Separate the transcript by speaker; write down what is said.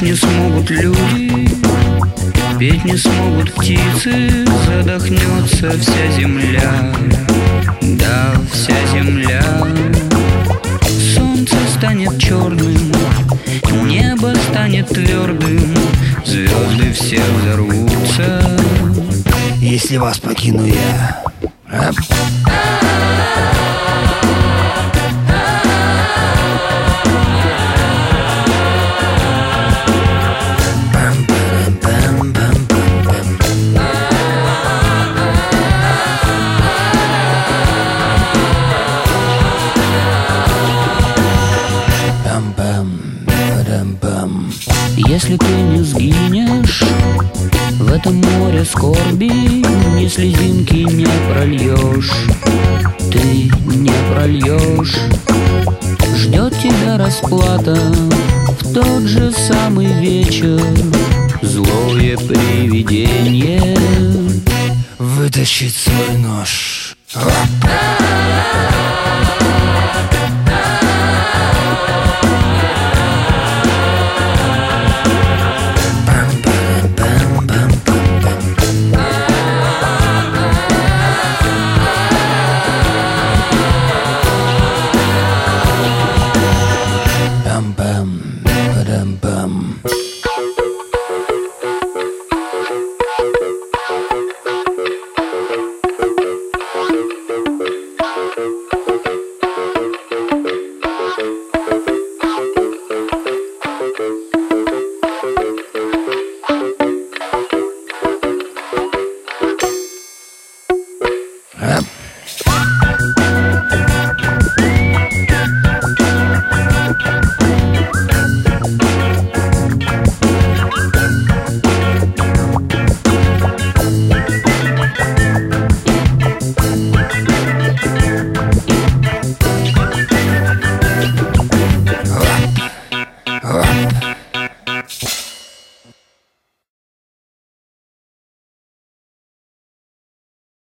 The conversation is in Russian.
Speaker 1: Петь не смогут люди, петь не смогут птицы, задохнется вся земля, да, вся земля. Солнце станет черным, небо станет твердым, звезды все взорвутся,
Speaker 2: если вас покину я.
Speaker 1: Если ты не сгинешь в этом море скорби, ни слезинки не прольешь, ты не прольешь. Ждет тебя расплата в тот же самый вечер, злое привидение
Speaker 2: вытащить свой нож.